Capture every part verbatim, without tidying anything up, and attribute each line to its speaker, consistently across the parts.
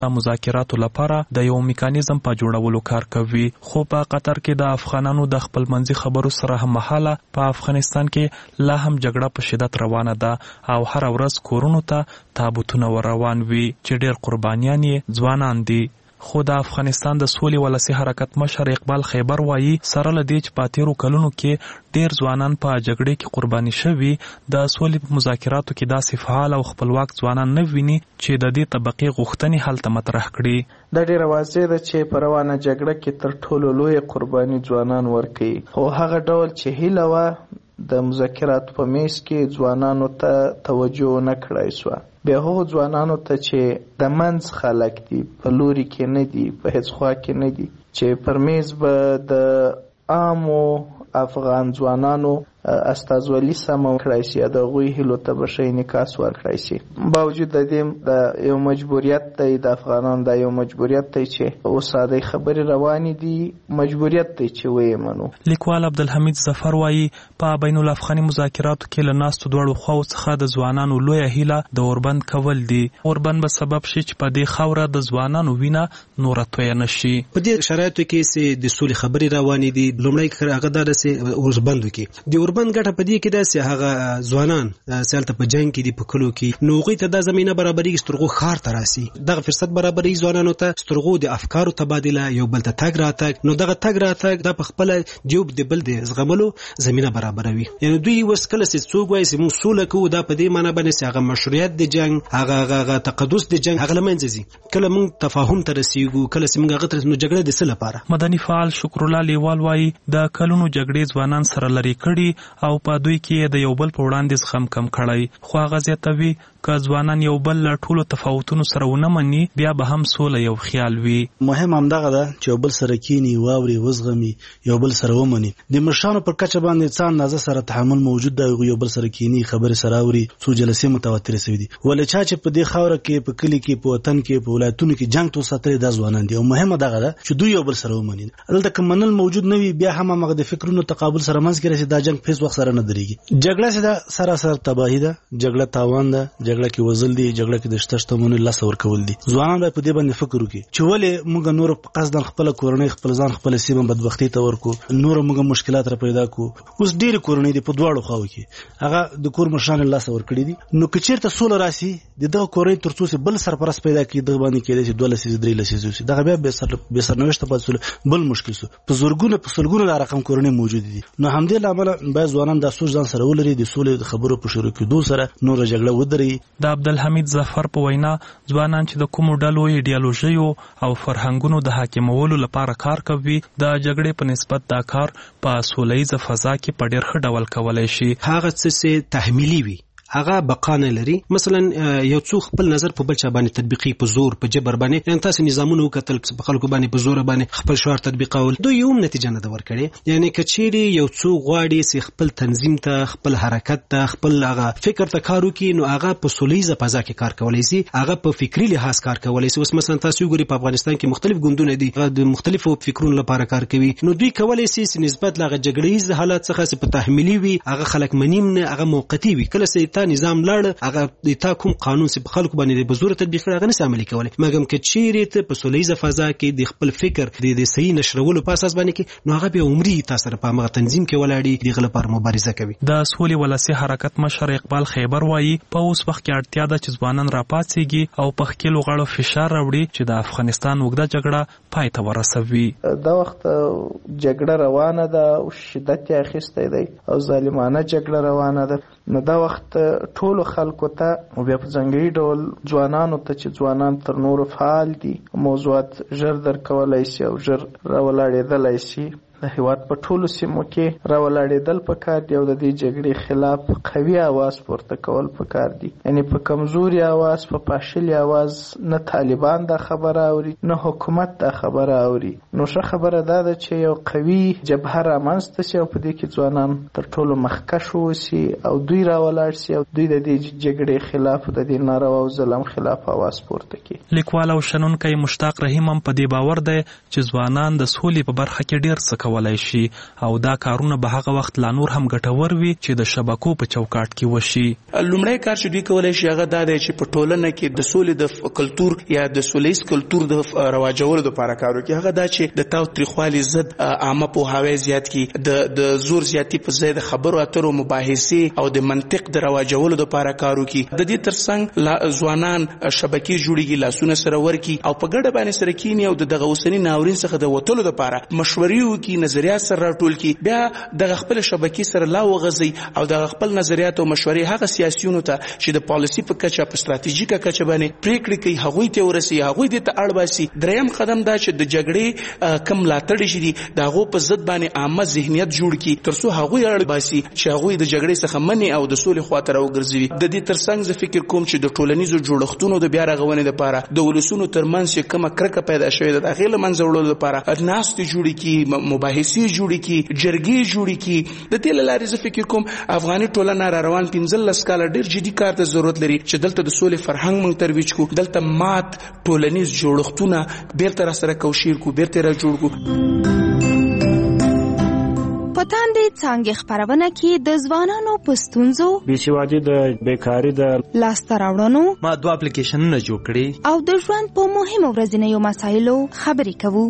Speaker 1: د مذاکراتو لپاره د یو میکانیزم په جوړولو کار کوي. خو په قطر کې د افغانانو د خپلمنځي خبرو سره هم مهاله په افغانستان کې لا هم جګړه په شدت روانه ده او هر ورځ کورونو ته تابوتونه ور روان وي چې ډېر قربانیان یې ځوانان دي. خو د افغانستان د سولې ولسي حرکت مشر اقبال خیبر وایي سره له دې چې په تیرو کلونو کې ډېر ځوانان په جګړې کې قرباني شوي، د سولې په مذاکراتو کې داسې فعال او خپلواک ځوانان نه ویني چې د دې طبقې غوښتنې هلته مطرح کړي.
Speaker 2: دا ډېره واضح ده چې په روانه جګړه کې تر ټولو لویه قرباني ځوانان ورکوي. خو هغه ډول چې هیله وه د مذاکراتو په میز کې ځوانانو ته توجه نه کړای سوه. بیا هغو ځوانانو ته چې د منځ خلک دي، په لوري کې نه دي، په هیڅ خوا کې نه دي، چې پر میز به د عامو افغان ځوانانو استازولي سمه کړای شي، د هغوی هیلو ته به ښه انعکاس ورکړای شي. باوجود د دې د یو مجبوریت دی، د افغانانو دا یو مجبوریت دی چې اوس ساده خبرې روانې دي، مجبوریت دی چې ویې منو.
Speaker 1: لیکوال عبدالحمید ظفر وایي په بین الافغاني مذاکراتو کې له ناستو دواړو خواو څخه د ځوانانو لویه هیله د اوربند کول دي. اوربند به سبب شي چې په دې خاوره د ځوانانو وینه نوره تویه نه شي.
Speaker 3: په دې شرایطو کې چې د سولې خبرې روانې دي، لومړی هغه دا ده چې اوربند وکړي. د اوربند ګټه په دې کې ده چې هغه ځوانان چې هلته په جنګ کې دي، په کلو کې، نو هغوی ته دا زمینه برابرېږي چې تر هغو ښار ته راسي. دغه فرصت برابرېږي ځوانانو ته چې تر هغو د افکارو تبادله، یو بل ته تګ راتګ، نو دغه تګ راتګ دا په خپله د یو د بل د زغملو زمینه برابروي. یعنې دوی اوس کله چې څوک وایي چې موږ سوله کوو، دا په دې معنی باندې چې هغه مشروعیت د جنګ، هغه هغه تقدس د جنګ هغه له منځه ځي. کله موږ تفاهم ته رسېږو، کله چې موږ هغه ته نو جګړه د څه لپاره؟
Speaker 1: مدني فعال شکرالله لیوال وایي د کلونو جګړې ځوانان سره لرې کړي او په دوی کې د یو بل په وړاندې زغم کم کړی. خو هغه زیاتوي که ځوانان یو بل له ټولو تفاوتونو سره ونه مني، بیا به هم سوله یو خیال وي.
Speaker 4: مهم همدغه ده چې یو بل سره کینی، واوري، وزغمي، یو بل سره ومني. د مشرانو پر کچه باندې څه اندازه سره تحمل موجود دی، یو بل سره کینی، خبرې سره اوري، څو جلسې متواترې شوي دي. ولې چا چې په دې خاوره کې، په کلي کې، په وطن کې، په ولایتونو کې جنګ تو ساتلي دا ځوانان دي. او مهمه دغه ده چې دوی یو بل سره ومني. دلته که منل موجود نه وي، بیا هم هغه د فکرونو تقابل سره منځ کې راشي، دا جنګ په هېڅ وخت سره نه درېږي. جګړه چې ده سراسر تباهي ده، جګړه تاوان ده، جګړه کې وزل دي، جګړه کې د شته شتمنیو لاسه ورکول دي. ځوانان باید په دې باندې فکر وکړي چې ولې موږ نور په قصدن خپله کورنۍ، خپل ځان، خپله سیمه بدبختۍ ته ورکو، نور موږ مشکلات را پیدا کو. اوس ډېرې کورنۍ دي په دواړو خواو کې، هغه د کور مشران لاسه ورکړي دي. نو که چېرته سوله راسي، د دغه کورنۍ تر څو چې بل سرپرست پیدا کړي، دغه باندې کېدای شي دوه لسیزې، درې لسیزې وشي، دغه بیا بې سرنوشته پاتې سوله، بل مشکل سو. په زرګونه په سلګونه دا رقم کورنۍ موجودې دي. نو همدې له امله باید ځوانان دا سوچ ځان سره ولري، د سولې د خبرو په شروع کېدو سره نوره جګړه ودرېږي.
Speaker 1: د عبدالحمید ظفر په وینا ځوانان چې د کومو ډلو ایډیالوژیو او فرهنګونو د حاکمولو لپاره کار کوي، د جګړې په نسبت دا کار په سوله ییزه فضا کې په ډېر ښه ډول کولی شي.
Speaker 3: هغه څه چې تحمیلي وي هغه بقا نه لري. مثلا یو څوک خپل نظر په بل چا باندې تطبیقي، په زور، په جبر باندې. یعنې تاسو نظامونه وکتل په خلکو باندې په زور باندې خپل شعار تطبیقول، دوی یو نتیجه نه ده ورکړې. یعنې که چیرې یو څوک غواړي چې خپل تنظیم ته، خپل حرکت ته، خپل هغه فکر ته کار وکړي، نو هغه په سوله ییزه فضا کې کار کولی شي، هغه په فکري لحاظ کار کولی شي. اوس مثلا تاسو وګورئ په افغانستان کې مختلف ګوندونه دي، هغه د مختلفو فکرونو لپاره کار کوي. نو دوی کولی شي چې نسبت له هغه جګړه ییز حالات څخه چې په تحمیلي وي، هغه خلک منیم نه، هغه موقتي وي. کله چې تا نظام لاړ، هغه د تا کوم قانون چې په خلکو باندې په زور تطبیق کړي، هغه نشي عملي کولی. مګر که چیرې ته په سوله ییزه فضا کې د خپل فکر د صحیح نشرولو په اساس باندې کې، نو هغه بیا عمري تا سره په همغه تنظیم کې ولاړي، دغه لپاره مبارزه کوي.
Speaker 1: د سولې ولسي حرکت مشر اقبال خیبر وایي په اوس وخت کې اړتیا ده چې ځوانان راپاڅېږي او په ښکېلو غاړو فشار راوړي چې د افغانستان اوږده جګړه پای ته ورسوي.
Speaker 2: دا وخت جګړه روانه ده او شدت یې اخیستی دی او ظالمانه جګړه روانه ده. نو دا وخت ټولو خلکو ته او بیا په ځانګړي ډول ځوانانو ته چې ځوانان تر نورو فعال دي، موضوعات ژر درک کولی شي او ژر راولاړېدلی شي، د هیواد په ټولو سیمو کې راولاړېدل پکار دي او د دې جګړې خلاف قوي اواز پورته کول پکار دي. یعنې په کمزوري اواز، په پاشلي اواز نه طالبان دا خبره اوري، نه حکومت دا خبره اوري. نو ښه خبره دا ده چې یو قوي جبهه رامنځته شي او په دې کې ځوانان تر ټولو مخکش واوسي او دوی راولاړ شي او دوی د دې جګړې خلاف، د دې ناروا او ظلم خلاف اواز پورته کړي.
Speaker 1: لیکوال او شنونکی مشتاق رحیم هم په دې باور دی چې ځوانان د سولې په برخه کې ډېر څه کولای شي او دا کارونه به هغه وخت لا نور هم ګټور وي چې د شبکو په چوکاټ کې وشي.
Speaker 5: لومړی کار چې دوی کولای شي هغه دا دی چې په ټولنه کې د سولې د کلتور یا د سولیز کلتور د رواجولو لپاره کار وکړي. هغه دا چې د تاوتریخوالي ضد عامه پوهاوی زیات کړي، د د زور زیاتی په ځای د خبرو اترو مباحثې او د منطق د رواجولو لپاره کار وکړي. د دې ترڅنګ ځوانان شبکې جوړیږي، لاسونه سره ورکړي او په ګډه باندې سره کینی او دغه اوسنی ناورین څخه د وټولو لپاره مشورې وکړي، نظریات سره راټول کړي، بیا د خپل شبکې سره لا وغځي او د خپل نظریات او مشورې هغه سیاسيونو ته چې د پالیسي په کچه په ستراتیژیکه کچه باندې پریکړې کوي هغوی ته ورسي، هغوی دې ته اړ باسي. دریم قدم دا چې د جګړې کم لاتړي شي دي د هغو په ضد باندې عامه ذهنیت جوړ کړي تر څو هغوی اړ باسي چې هغوی د جګړې څخه منې او د سولې خواته راوګرځوي. د دې ترڅنګ زه فکر کوم چې د ټولنیزو جوړښتونو د بیا رغونې لپاره د ولسونو ترمنځ چې کومه کرکه پیدا شوې ده د هغې له منځه وړلو لپاره ناستې جوړې کړي، مباحثې جوړې کړي، جرګې جوړې کړي. د دې له لارې زه فکر کوم افغاني ټولنه را روان پنځلس کاله ډېر جدي کار ته ضرورت لري چې دلته د سولې فرهنګ موږ ترویج کړو، دلته مات ټولنیز جوړښتونه بیرته را سره کوشیر کړو، بیرته را جوړ کړو.
Speaker 6: په تاندې څانګې خپرونه کې د ځوانانو په ستونزو،
Speaker 7: بېسوادي، د بیکاري، د لاسته راوړنو،
Speaker 8: ما دوه اپلیکیشنونه جوړ کړي
Speaker 6: او د ژوند په مهمو ورځنیو مسایلو خبرې کوو.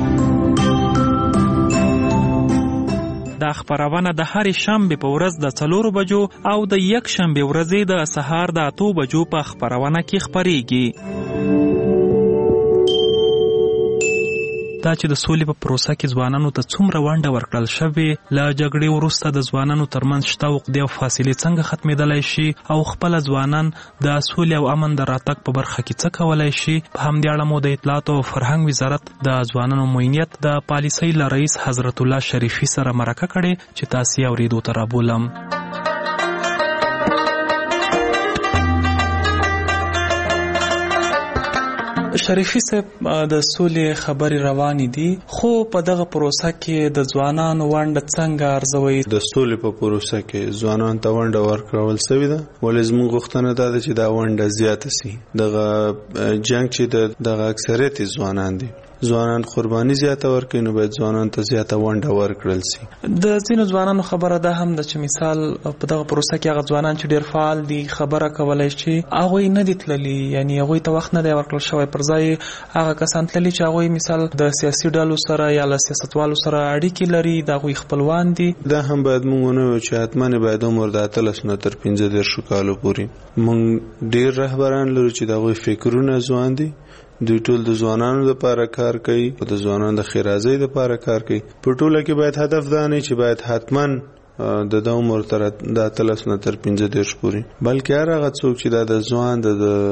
Speaker 1: دا خبرونه د هرې شنبې په ورځ د څلورو بجو او د یک شنبې ورځې د سهار د اتو بجو په خبرونه کې خبرېږي. دا چې د سولې په پروسه کې ځوانانو ته څومره ونډه ورکړل شوې، له جګړې وروسته د ځوانانو ترمنځ شته عقدې او فاصلې څنګه ختمېدلی شي او خپله ځوانان د سولې او امن د راتګ په برخه کې څه کولی شي. په همدې اړه مو د اطلاعاتو او فرهنګ وزارت د ځوانانو معینیت د پالیسۍ له رئیس حضرت الله شریفي سره مرکه کړې چې تاسې یې اورېدو ته رابولم. شریفي صاحب، د سولې خبرې روانې دي، خو په دغه پروسه کې د ځوانانو ونډه څنګه ارزوي؟
Speaker 9: د سولې په پروسه کې ځوانانو ته ونډه ورکړل شوې ده، ولې زموږ غوښتنه دا ده چې دا ونډه زیاته سي. دغه جنگ چې دغه اکثریت ځوانان دي، ځوانان قرباني زیاته ورکړي، نو باید ځوانان ته زیاته ونډه ورکړل سي.
Speaker 1: د ځینو ځوانانو خبره ده هم ده چې مثال په دغه پروسه کې هغه ځوانان چې ډېر فعال دي، خبره کولی شي، هغوی نه دي تللي، یعنی هغوی ته وخت نه دی ورکړل شوی، پر ځای هغه کسان تللي چې هغوی مثال د سیاسي ډلو سره یا له سیاستوالو سره اړیکې لري، د هغوی خپلوان دي.
Speaker 9: دا هم باید موږ ونه وایو چې حتما باید عمر د اتلس نه تر پنځه دېرشو کالو پورې. موږ ډېر رهبران لرو چې د هغوی فکرونه ځوان دي، دوی ټول د ځوانانو لپاره کار کوي او د ځوانانو د ښېرازۍ لپاره کار کوي. په ټوله کې باید هدف دا نه چې باید حتما د د عمر تر د اتلس نه تر پنځه دېرش پورې، بلکې هر هغه څوک چې دا د ځوان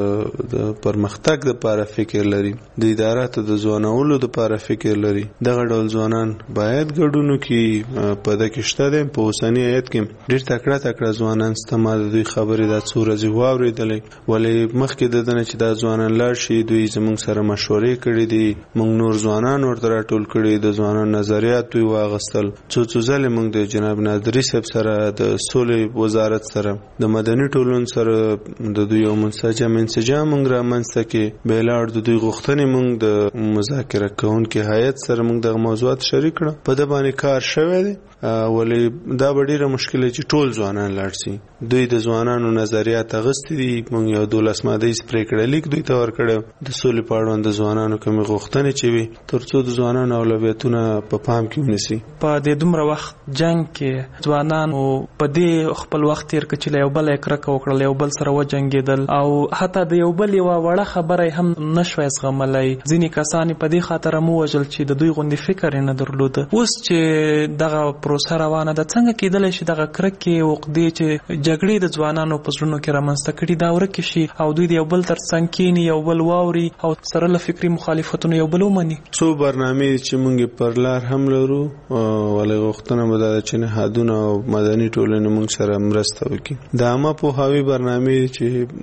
Speaker 9: د پرمختګ لپاره فکر لري، د اداراتو د ځوانولو لپاره فکر لري، دغه ډول ځوانان باید ګډون وکړي. په دې کې شته دی په اوسني حالت کې ډېر تکړه تکړه ځوانان شته. ما د دوی خبرې دا څو ورځې واورېدلې، ولې مخکې د ده نه چې دا ځوانان لاړ شي دوی زموږ سره مشورې کړي دي، موږ نور ځوانان ورته راټول کړي، د ځوانانو نظریات دوی واخیستل. څو څو ځلې موږ د جناب نادري صاحب سره، د سولې وزارت سره، د مدني ټولنو سره د دوی یو منسجم انسجام موږ رامنځته کړي. بې لاړ د دوی غوښتنې موږ د مذاکره کوونکي هیئت سره موږ دغه موضوعات شریک کړه. په دې باندې کار شوی دی، ولې دا به ډېره مشکله چې ټول ځوانان لاړ شي. دوی د ځوانانو نظریات اخیستي دي، موږ یو دولس مادهیز پرېکړه لیک دوی ته ورکړی د سولې په اړوند د ځوانانو کومې غوښتنې چې وي، تر څو د ځوانانو اولویتونه په پام کې ونیسي.
Speaker 1: په دې دومره وخت جنگ کې ځوانانو په دې خپل وخت تېر کړ چې له یو بل یې کرکه وکړله، یو بل سره وجنګېدل او حتی د یو بل یوه وړه خبره هم نه شوی زغملی. ځینې کسان یې په دې خاطره مو وژل چې د دوی غوندې فکر یې نه درلوده. اوس چې دغه پروسه روانه ده، څنګه کېدلی شي دغه کرکې عقدې چې جګړې د ځوانانو په زړونو کې رامنځته کړي دا ورکې شي او دوی د یو بل تر څنګ کښېني، یو بل واوري او سره له فکري مخالفتونو یو بل ومني؟
Speaker 9: څو برنامې چې موږ پر لار هم لرو، ولې غوښتنه به دا ده چې نهادونه او مدني ټولنې موږ سره مرسته وکړي. د عامه پوهاوي برنامې چې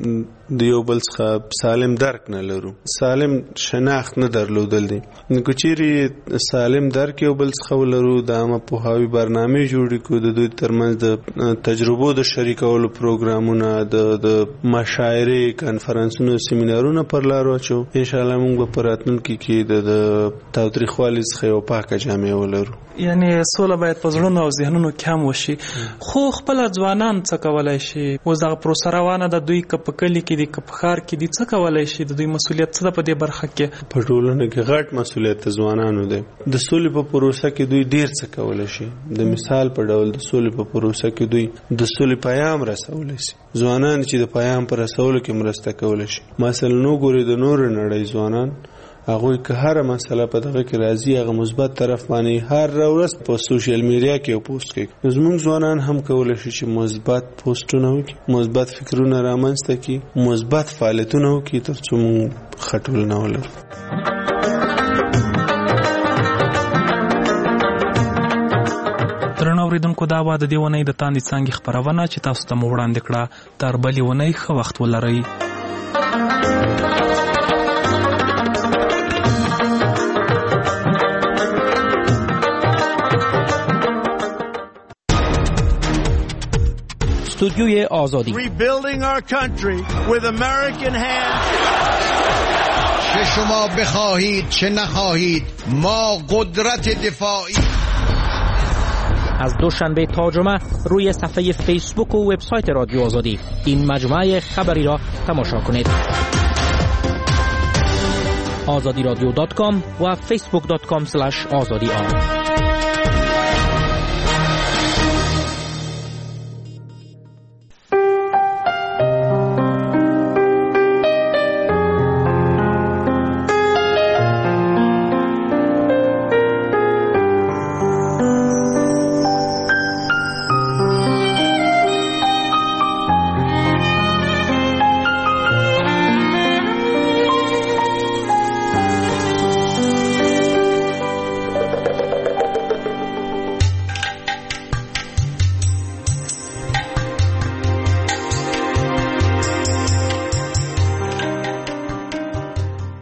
Speaker 9: د یو بل څخه سالم درک نه لرو، سالم شناخت نه درلودل دي. نو چیرې سالم درک یو بل څخه ولرو، د عامه پوهاوي برنامه جوړ کړو، د دوی ترمنځ د تجربو د شریکولو پروګرامونه، د د مشاعرې، کنفرانسونو، سیمینارونه پر لار واچو. ان شاء الله موږ په راتلونکي کې د تاوتریخوالي څخه یو پاکه جامعه ولرو.
Speaker 1: یعنی سوله باید په زړونو او ذهنونو کې هم وشي. خو خپل ځوانان څه کولای شي؟ اوس دغه پروسه روانه ده، دوی که په کلي کې دي که په ښار کې دي، څه کولای شي؟ د دوی مسؤلیت څه ده په دې برخه کې؟
Speaker 9: په ټولنه کې غټ مسؤلیت د ځوانانو دی. د سولې په پروسه کې دوی ډیر څه کولای شي. د مثال په ډول د سولې په پروسه کې دوی د سولې پیغام رسولای شي. ځوانان چې د پیغام پر رسولو کې مرسته کولای شي. مثلا نو ګوري د نور نړۍ ځوانان هغه که هر مسله په دغه کې راځي، هغه مثبت طرف باندې هر ورځ په سوشل میډیا کې پوسټ کوي. زموږ ځوانان هم کولای شي چې مثبت پوسټونه وکړي، مثبت فکرونه رامنځته کړي، مثبت فعالیتونه وکړي، ترڅو موږ خټول نه ولرو.
Speaker 1: درنو اوریدونکو، دا وه د دې اونۍ د تاندې څانګې خپرونه چې تاسو ته مو وړاندې کړه. تر بلې اونۍ ښه وخت ولرئ.
Speaker 10: استودیوی آزادی.
Speaker 11: Rebuilding our country with American hands.
Speaker 12: چه شما بخواهید چه نخواهید ما قدرت دفاعی.
Speaker 10: از دوشنبه تا جمعه روی صفحه فیسبوک و وبسایت رادیو آزادی این مجموعه خبری را تماشا کنید. آزادی رادیو دات کام و فیسبوک دات کام اسلش آزادی آر.